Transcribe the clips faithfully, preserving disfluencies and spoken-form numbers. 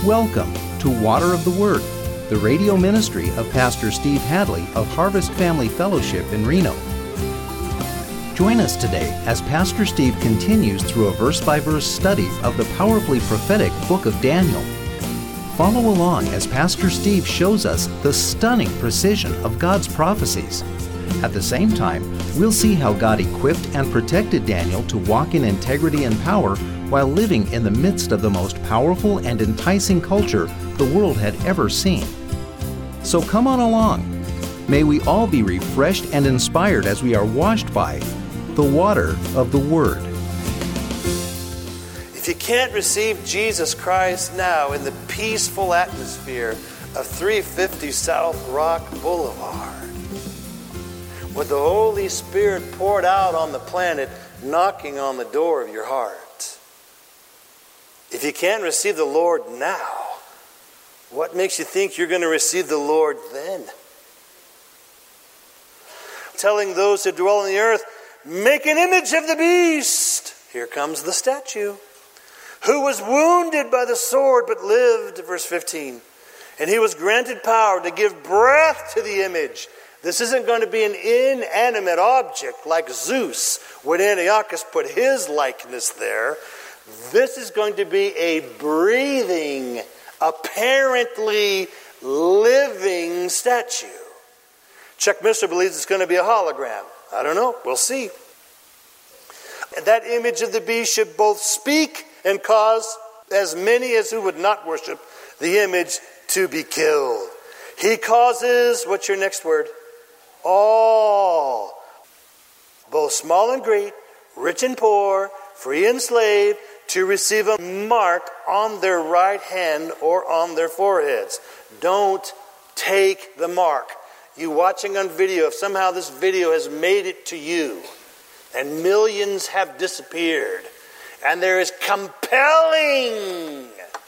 Welcome to Water of the Word, the radio ministry of Pastor Steve Hadley of Harvest Family Fellowship in Reno. Join us today as Pastor Steve continues through a verse-by-verse study of the powerfully prophetic book of Daniel. Follow along as Pastor Steve shows us the stunning precision of God's prophecies. At the same time, we'll see how God equipped and protected Daniel to walk in integrity and power while living in the midst of the most powerful and enticing culture the world had ever seen. So come on along. May we all be refreshed and inspired as we are washed by the water of the Word. If you can't receive Jesus Christ now in the peaceful atmosphere of three fifty South Rock Boulevard, with the Holy Spirit poured out on the planet, knocking on the door of your heart, if you can't receive the Lord now, what makes you think you're going to receive the Lord then? Telling those who dwell on the earth, make an image of the beast. Here comes the statue, who was wounded by the sword but lived, verse fifteen. And he was granted power to give breath to the image. This isn't going to be an inanimate object like Zeus when Antiochus put his likeness there. This is going to be a breathing, apparently living statue. Chuck Missler believes it's going to be a hologram. I don't know. We'll see. And that image of the beast should both speak and cause as many as who would not worship the image to be killed. He causes, what's your next word? All, both small and great, rich and poor, free and slave, to receive a mark on their right hand or on their foreheads. Don't take the mark. You watching on video, if somehow this video has made it to you, and millions have disappeared, and there is compelling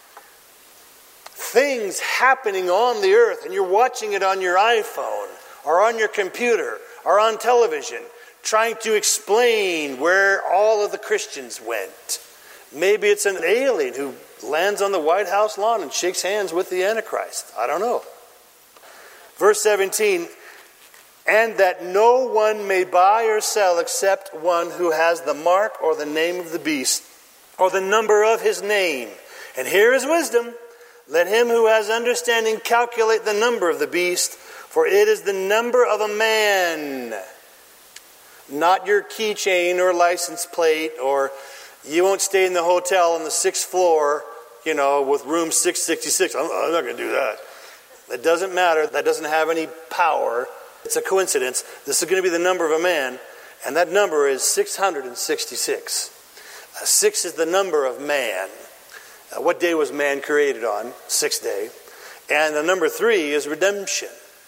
things happening on the earth, and you're watching it on your iPhone, or on your computer, or on television, trying to explain where all of the Christians went. Maybe it's an alien who lands on the White House lawn and shakes hands with the Antichrist. I don't know. Verse seventeen, and that no one may buy or sell except one who has the mark or the name of the beast, or the number of his name. And here is wisdom. Let him who has understanding calculate the number of the beast, for it is the number of a man. Not your keychain or license plate, or you won't stay in the hotel on the sixth floor, you know, with room six sixty-six. I'm, I'm not going to do that. That doesn't matter. That doesn't have any power. It's a coincidence. This is going to be the number of a man, and that number is six hundred sixty-six. Uh, six is the number of man. Uh, what day was man created on? Sixth day. And the number three is redemption.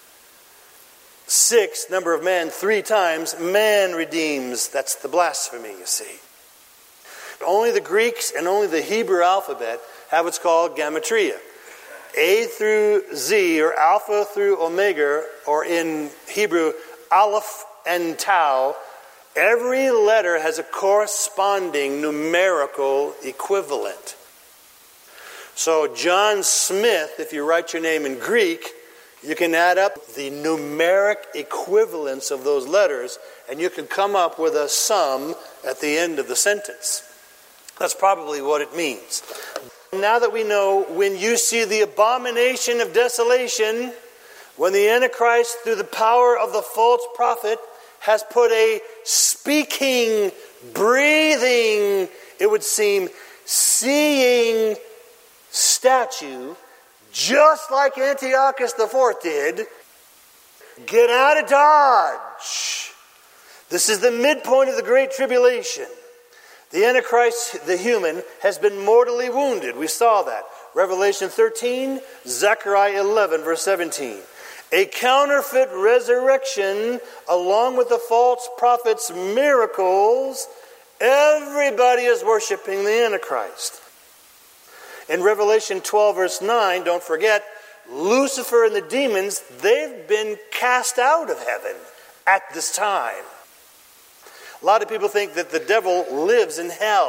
Six, number of man, three times, man redeems. That's the blasphemy, you see. Only the Greeks and only the Hebrew alphabet have what's called gematria. A through Z, or Alpha through Omega, or in Hebrew, Aleph and Tau, every letter has a corresponding numerical equivalent. So John Smith, if you write your name in Greek, you can add up the numeric equivalence of those letters, and you can come up with a sum at the end of the sentence. That's probably what it means. Now that we know, when you see the abomination of desolation, when the Antichrist, through the power of the false prophet, has put a speaking, breathing, it would seem, seeing statue, just like Antiochus the Fourth did, get out of Dodge. This is the midpoint of the Great Tribulation. The Antichrist, the human, has been mortally wounded. We saw that. Revelation thirteen, Zechariah eleven, verse seventeen. A counterfeit resurrection, along with the false prophet's miracles. Everybody is worshiping the Antichrist. In Revelation twelve, verse nine, don't forget, Lucifer and the demons, they've been cast out of heaven at this time. A lot of people think that the devil lives in hell.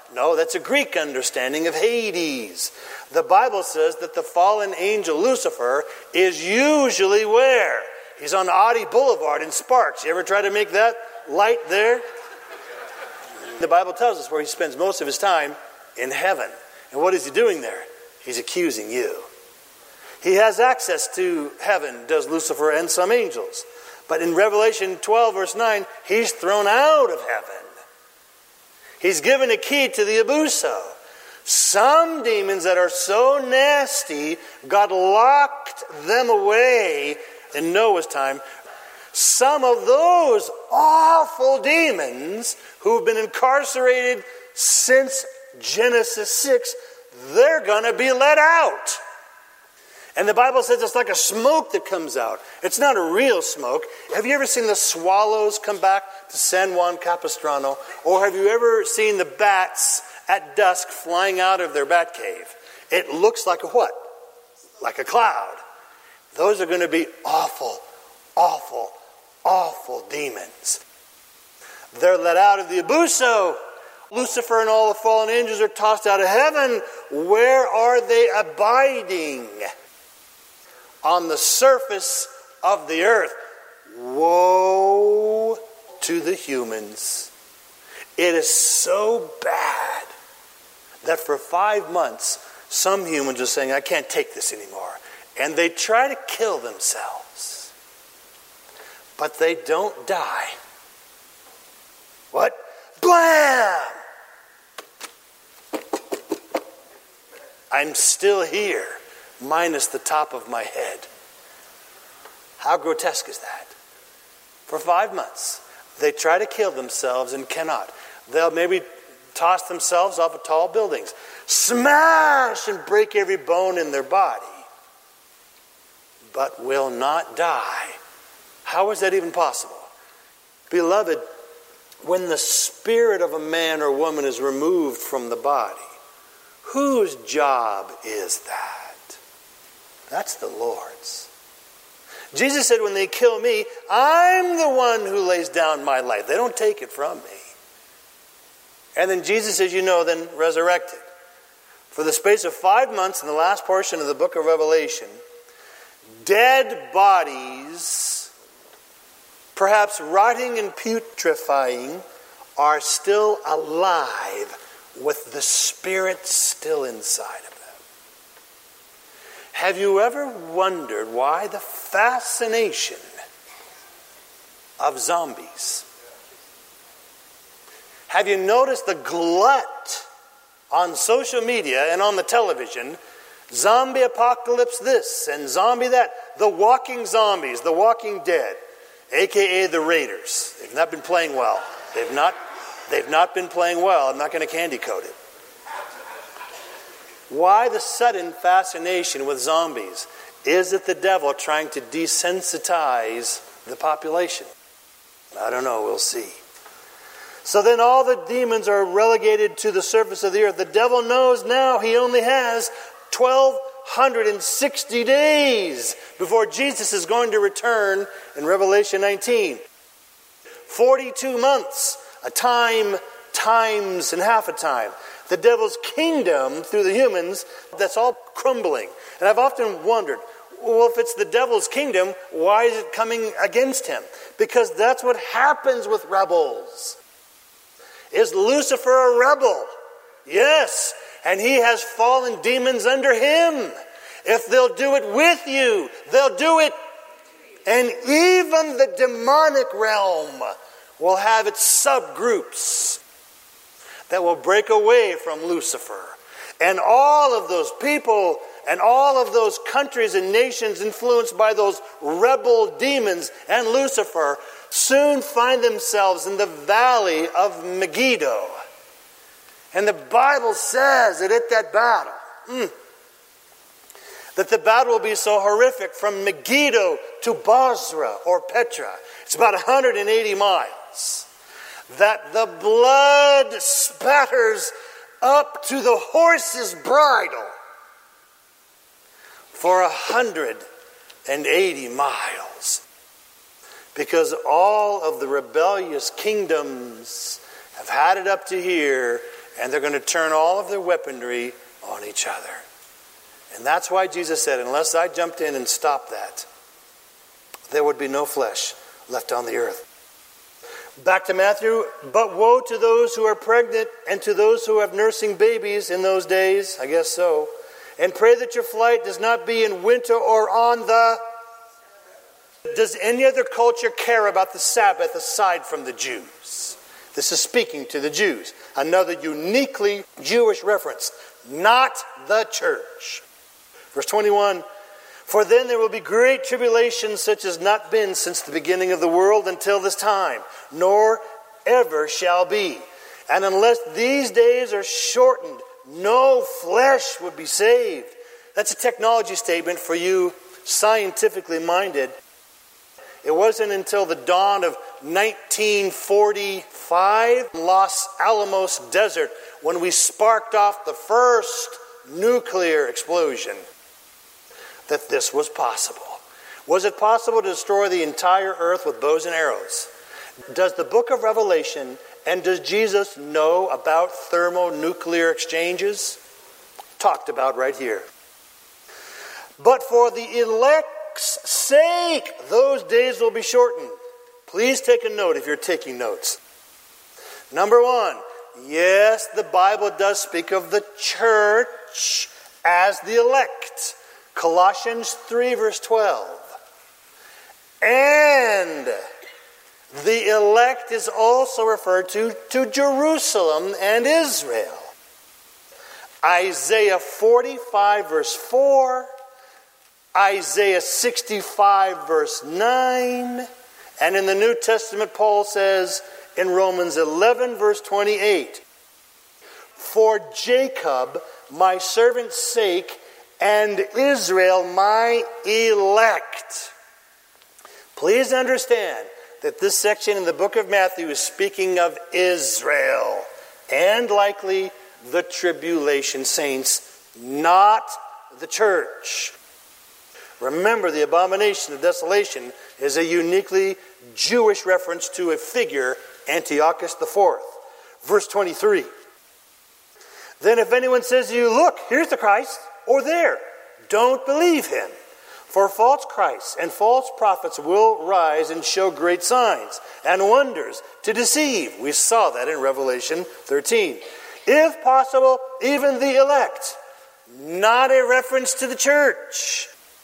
No, that's a Greek understanding of Hades. The Bible says that the fallen angel Lucifer is usually where? He's on Audi Boulevard in Sparks. You ever try to make that light there? The Bible tells us where he spends most of his time, in heaven. And what is he doing there? He's accusing you. He has access to heaven, does Lucifer and some angels. But in Revelation twelve, verse nine, he's thrown out of heaven. He's given a key to the abuso. Some demons that are so nasty, God locked them away in Noah's time. Some of those awful demons who've been incarcerated since Genesis six, they're going to be let out. And the Bible says it's like a smoke that comes out. It's not a real smoke. Have you ever seen the swallows come back to San Juan Capistrano? Or have you ever seen the bats at dusk flying out of their bat cave? It looks like a what? Like a cloud. Those are going to be awful, awful, awful demons. They're let out of the abuso. Lucifer and all the fallen angels are tossed out of heaven. Where are they abiding? On the surface of the earth. Woe to the humans. It is so bad that for five months, some humans are saying, I can't take this anymore. And they try to kill themselves. But they don't die. What? Blam! I'm still here, minus the top of my head. How grotesque is that? For five months, they try to kill themselves and cannot. They'll maybe toss themselves off of tall buildings, smash and break every bone in their body, but will not die. How is that even possible? Beloved, when the spirit of a man or woman is removed from the body, whose job is that? That's the Lord's. Jesus said, when they kill me, I'm the one who lays down my life. They don't take it from me. And then Jesus says, you know, then resurrected. For the space of five months in the last portion of the book of Revelation, dead bodies, perhaps rotting and putrefying, are still alive with the Spirit still inside of them. Have you ever wondered why the fascination of zombies? Have you noticed the glut on social media and on the television? Zombie apocalypse this and zombie that. The walking zombies, the walking dead, a k a the Raiders. They've not been playing well. They've not, they've not been playing well. I'm not going to candy coat it. Why the sudden fascination with zombies? Is it the devil trying to desensitize the population? I don't know. We'll see. So then all the demons are relegated to the surface of the earth. The devil knows now he only has twelve sixty days before Jesus is going to return in Revelation nineteen. forty-two months, a time, times, and half a time. The devil's kingdom through the humans, that's all crumbling. And I've often wondered, well, if it's the devil's kingdom, why is it coming against him? Because that's what happens with rebels. Is Lucifer a rebel? Yes. And he has fallen demons under him. If they'll do it with you, they'll do it. And even the demonic realm will have its subgroups that will break away from Lucifer. And all of those people and all of those countries and nations influenced by those rebel demons and Lucifer soon find themselves in the valley of Megiddo. And the Bible says that at that battle, mm, that the battle will be so horrific from Megiddo to Bozrah or Petra. It's about one hundred eighty miles. That the blood spatters up to the horse's bridle for one hundred eighty miles. Because all of the rebellious kingdoms have had it up to here, and they're going to turn all of their weaponry on each other. And that's why Jesus said, unless I jumped in and stopped that, there would be no flesh left on the earth. Back to Matthew. But woe to those who are pregnant and to those who have nursing babies in those days. I guess so. And pray that your flight does not be in winter or on the... Does any other culture care about the Sabbath aside from the Jews? This is speaking to the Jews. Another uniquely Jewish reference. Not the church. Verse twenty-one. For then there will be great tribulation such as not been since the beginning of the world until this time, nor ever shall be. And unless these days are shortened, no flesh would be saved. That's a technology statement for you scientifically minded. It wasn't until the dawn of nineteen forty-five, Los Alamos Desert, when we sparked off the first nuclear explosion, that this was possible. Was it possible to destroy the entire earth with bows and arrows? Does the book of Revelation and does Jesus know about thermonuclear exchanges? Talked about right here. But for the elect's sake, those days will be shortened. Please take a note if you're taking notes. Number one, yes, the Bible does speak of the church as the elect. Colossians three, verse twelve. And the elect is also referred to to Jerusalem and Israel. Isaiah forty-five, verse four. Isaiah sixty-five, verse nine. And in the New Testament, Paul says in Romans eleven, verse twenty-eight, for Jacob, my servant's sake, and Israel, my elect. Please understand that this section in the book of Matthew is speaking of Israel and likely the tribulation saints, not the church. Remember, the abomination of desolation is a uniquely Jewish reference to a figure, Antiochus the Fourth. Verse twenty-three. Then if anyone says to you, look, here's the Christ, or there, don't believe him. For false Christs and false prophets will rise and show great signs and wonders to deceive. We saw that in Revelation thirteen. If possible, even the elect. Not a reference to the church.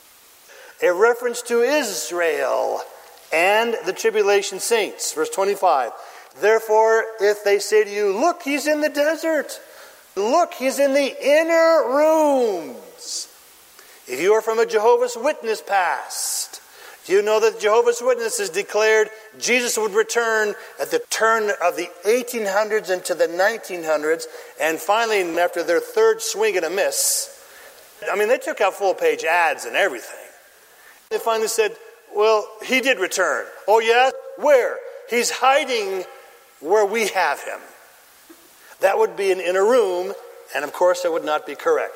A reference to Israel and the tribulation saints. Verse twenty-five. Therefore, if they say to you, look, he's in the desert. Look, he's in the inner rooms. If you are from a Jehovah's Witness past, you know that Jehovah's Witnesses declared Jesus would return at the turn of the eighteen hundreds into the nineteen hundreds, and finally, after their third swing and a miss, I mean, they took out full-page ads and everything. They finally said, well, he did return. Oh, yeah? Where? He's hiding where we have him. That would be an inner room, and of course it would not be correct.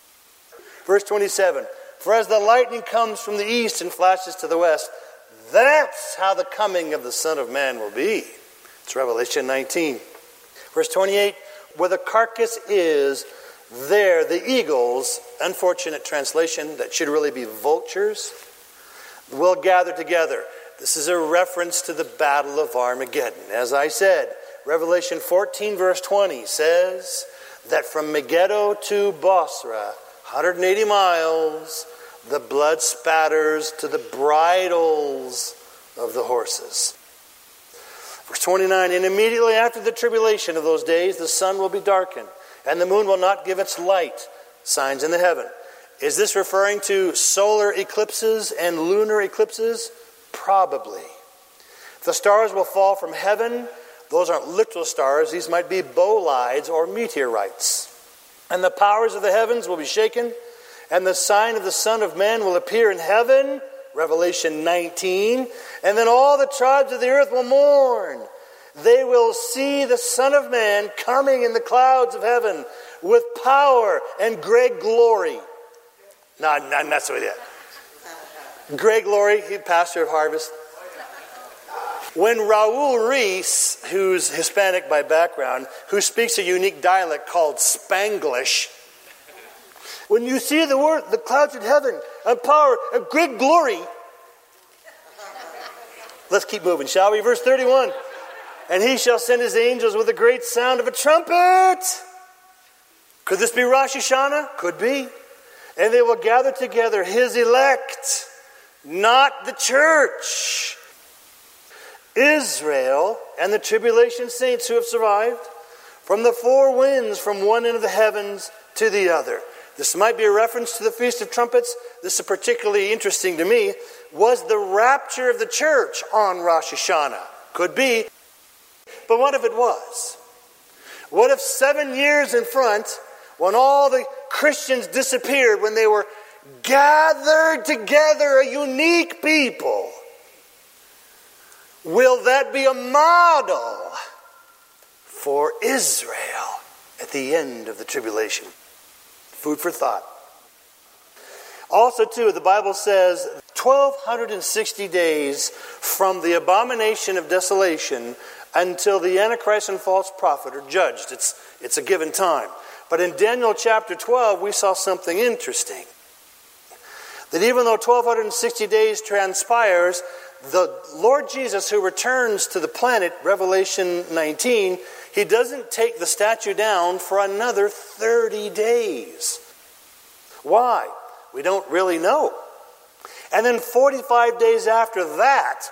Verse twenty-seven, for as the lightning comes from the east and flashes to the west, that's how the coming of the Son of Man will be. It's Revelation nineteen. Verse twenty-eight, where the carcass is, there the eagles, unfortunate translation, that should really be vultures, will gather together. This is a reference to the Battle of Armageddon. As I said, Revelation fourteen, verse twenty says that from Megiddo to Bosra, one hundred eighty miles, the blood spatters to the bridles of the horses. Verse twenty-nine, and immediately after the tribulation of those days, the sun will be darkened, and the moon will not give its light, signs in the heaven. Is this referring to solar eclipses and lunar eclipses? Probably. The stars will fall from heaven. Those aren't literal stars. These might be bolides or meteorites. And the powers of the heavens will be shaken, and the sign of the Son of Man will appear in heaven, Revelation nineteen, and then all the tribes of the earth will mourn. They will see the Son of Man coming in the clouds of heaven with power and great glory. No, not mess with it. Great glory, he pastor of Harvest. When Raul Reese, who's Hispanic by background, who speaks a unique dialect called Spanglish, when you see the word, the clouds in heaven, and power, and great glory. Let's keep moving, shall we? Verse thirty-one. And he shall send his angels with a great sound of a trumpet. Could this be Rosh Hashanah? Could be. And they will gather together his elect, not the church. Israel and the tribulation saints who have survived from the four winds, from one end of the heavens to the other. This might be a reference to the Feast of Trumpets. This is particularly interesting to me. Was the rapture of the church on Rosh Hashanah? Could be. But what if it was? What if seven years in front, when all the Christians disappeared, when they were gathered together, a unique people, will that be a model for Israel at the end of the tribulation? Food for thought. Also, too, the Bible says twelve sixty days from the abomination of desolation until the Antichrist and false prophet are judged. It's, it's a given time. But in Daniel chapter twelve, we saw something interesting. That even though twelve sixty days transpires, the Lord Jesus, who returns to the planet, Revelation nineteen, he doesn't take the statue down for another thirty days. Why? We don't really know. And then forty-five days after that,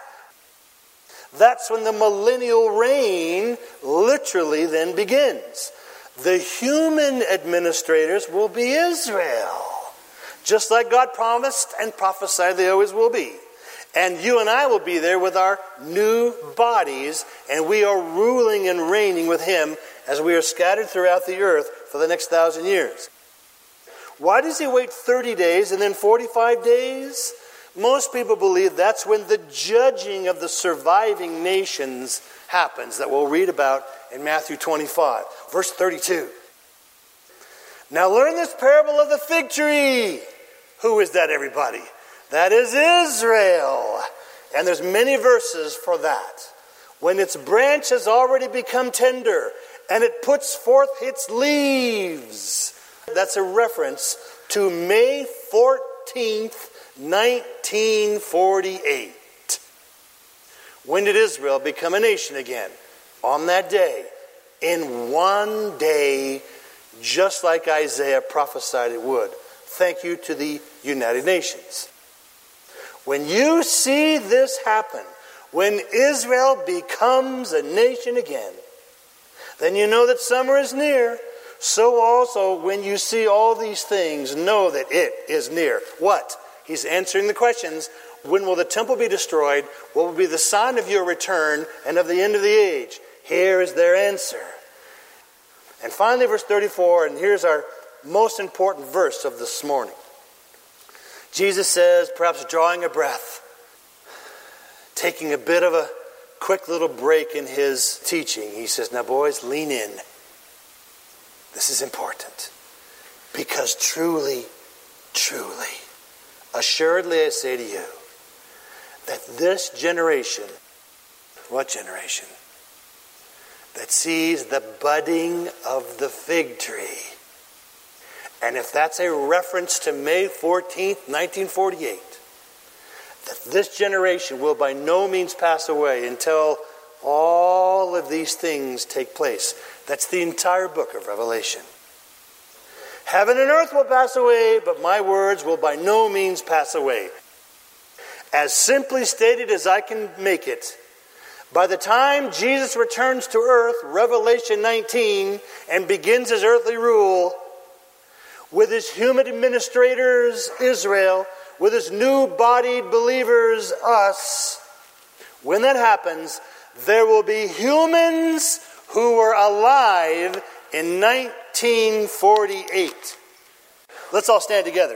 that's when the millennial reign literally then begins. The human administrators will be Israel, just like God promised and prophesied they always will be. And you and I will be there with our new bodies, and we are ruling and reigning with him as we are scattered throughout the earth for the next thousand years. Why does he wait thirty days and then forty-five days? Most people believe that's when the judging of the surviving nations happens, that we'll read about in Matthew twenty-five, verse thirty-two. Now learn this parable of the fig tree. Who is that, everybody? That is Israel. And there's many verses for that. When its branch has already become tender and it puts forth its leaves. That's a reference to May fourteenth, nineteen forty-eight. When did Israel become a nation again? On that day. In one day, just like Isaiah prophesied it would. Thank you to the United Nations. When you see this happen, when Israel becomes a nation again, then you know that summer is near. So also, when you see all these things, know that it is near. What? He's answering the questions. When will the temple be destroyed? What will be the sign of your return and of the end of the age? Here is their answer. And finally, verse thirty-four, and here's our most important verse of this morning. Jesus says, perhaps drawing a breath, taking a bit of a quick little break in his teaching, he says, now boys, lean in. This is important. Because truly, truly, assuredly I say to you, that this generation, what generation? That sees the budding of the fig tree. And if that's a reference to May fourteenth, nineteen forty-eight, that this generation will by no means pass away until all of these things take place. That's the entire book of Revelation. Heaven and earth will pass away, but my words will by no means pass away. As simply stated as I can make it, by the time Jesus returns to earth, Revelation nineteen, and begins his earthly rule, with his human administrators, Israel, with his new-bodied believers, us, when that happens, there will be humans who were alive in nineteen forty-eight. Let's all stand together.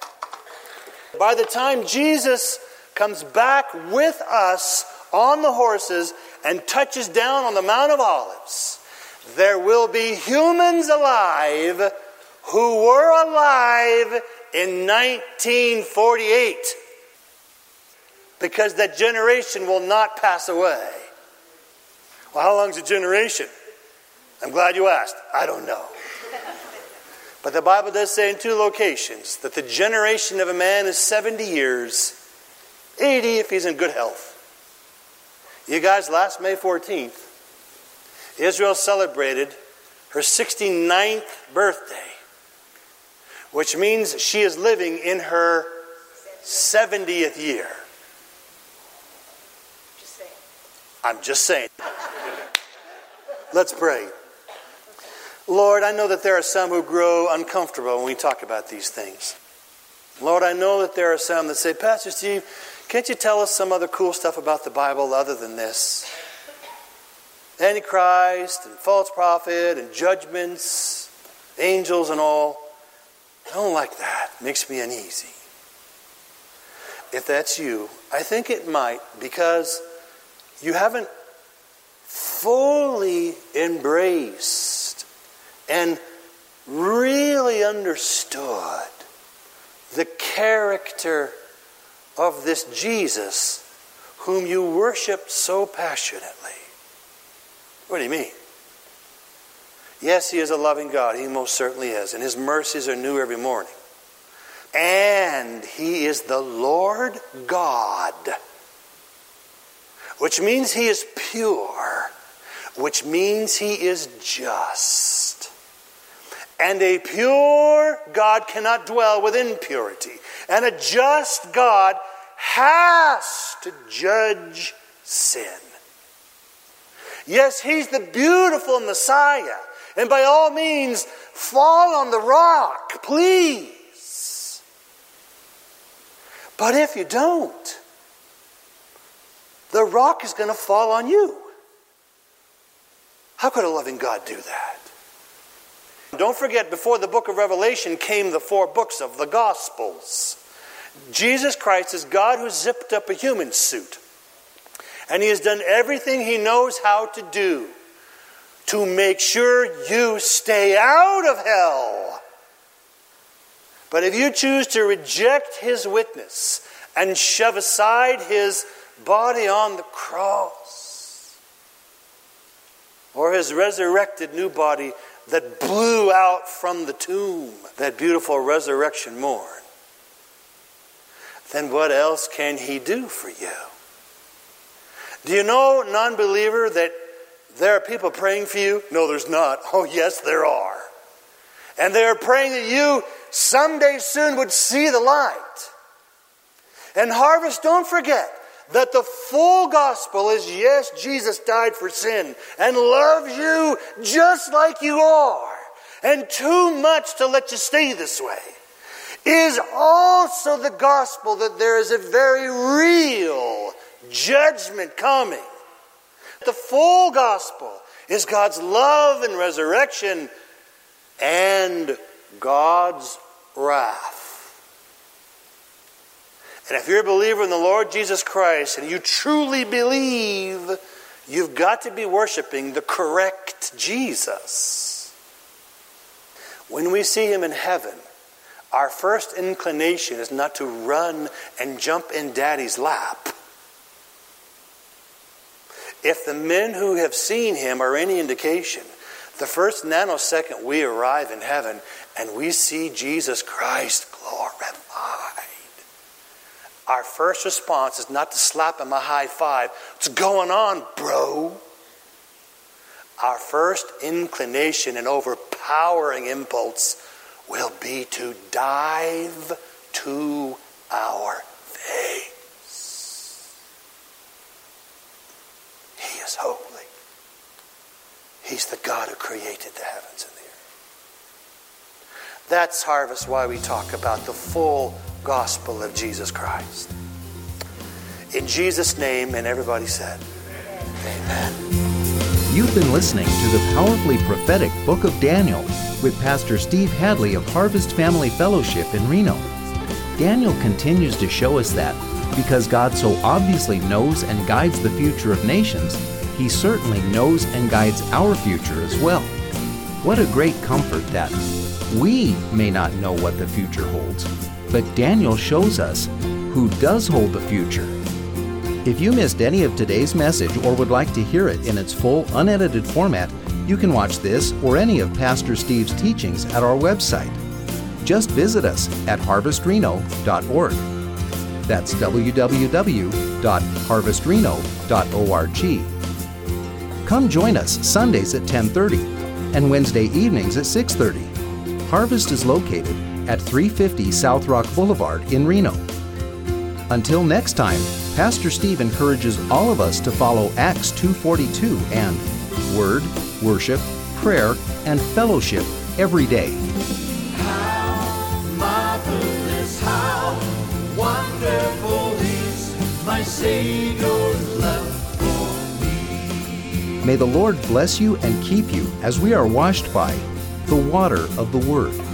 By the time Jesus comes back with us on the horses and touches down on the Mount of Olives, there will be humans alive who were alive in nineteen forty-eight. because that generation will not pass away. Well, how long is a generation? I'm glad you asked. I don't know. But the Bible does say in two locations that the generation of a man is seventy years, eighty if he's in good health. You guys, last May fourteenth, Israel celebrated her sixty-ninth birthday, which means she is living in her seventieth year. Just saying. I'm just saying. Let's pray. Lord, I know that there are some who grow uncomfortable when we talk about these things. Lord, I know that there are some that say, Pastor Steve, can't you tell us some other cool stuff about the Bible other than this? Antichrist and false prophet and judgments, angels and all. I don't like that. It makes me uneasy. If that's you, I think it might, because you haven't fully embraced and really understood the character of this Jesus whom you worship so passionately. What do you mean? Yes, he is a loving God. He most certainly is. And his mercies are new every morning. And he is the Lord God. Which means he is pure. Which means he is just. And a pure God cannot dwell with impurity. And a just God has to judge sin. Yes, he's the beautiful Messiah. And by all means, fall on the rock, please. But if you don't, the rock is going to fall on you. How could a loving God do that? Don't forget, before the book of Revelation came the four books of the Gospels. Jesus Christ is God who zipped up a human suit. And he has done everything he knows how to do to make sure you stay out of hell. But if you choose to reject his witness and shove aside his body on the cross, or his resurrected new body that blew out from the tomb, that beautiful resurrection morn, then what else can he do for you? Do you know, non-believer, that there are people praying for you? No, there's not. Oh, yes, there are. And they are praying that you someday soon would see the light. And Harvest, don't forget that the full gospel is, yes, Jesus died for sin and loves you just like you are, and too much to let you stay this way, is also the gospel that there is a very real judgment coming. The full gospel is God's love and resurrection and God's wrath. And if you're a believer in the Lord Jesus Christ and you truly believe, you've got to be worshiping the correct Jesus. When we see him in heaven, our first inclination is not to run and jump in Daddy's lap. If the men who have seen him are any indication, the first nanosecond we arrive in heaven and we see Jesus Christ glorified, our first response is not to slap him a high five. What's going on, bro? Our first inclination and overpowering impulse will be to dive to our face. He is holy. He's the God who created the heavens and the earth. That's, Harvest, why we talk about the full gospel of Jesus Christ. In Jesus' name, and everybody said, Amen. You've been listening to the powerfully prophetic Book of Daniel with Pastor Steve Hadley of Harvest Family Fellowship in Reno. Daniel continues to show us that because God so obviously knows and guides the future of nations, he certainly knows and guides our future as well. What a great comfort that we may not know what the future holds, but Daniel shows us who does hold the future, If you missed any of today's message or would like to hear it in its full, unedited format, you can watch this or any of Pastor Steve's teachings at our website. Just visit us at harvest reno dot org. That's w w w dot harvest reno dot org. Come join us Sundays at ten thirty and Wednesday evenings at six thirty. Harvest is located at three fifty South Rock Boulevard in Reno. Until next time, Pastor Steve encourages all of us to follow Acts two forty-two and Word, Worship, Prayer, and Fellowship every day. How marvelous, how wonderful is my Savior's love for me. May the Lord bless you and keep you as we are washed by the water of the Word.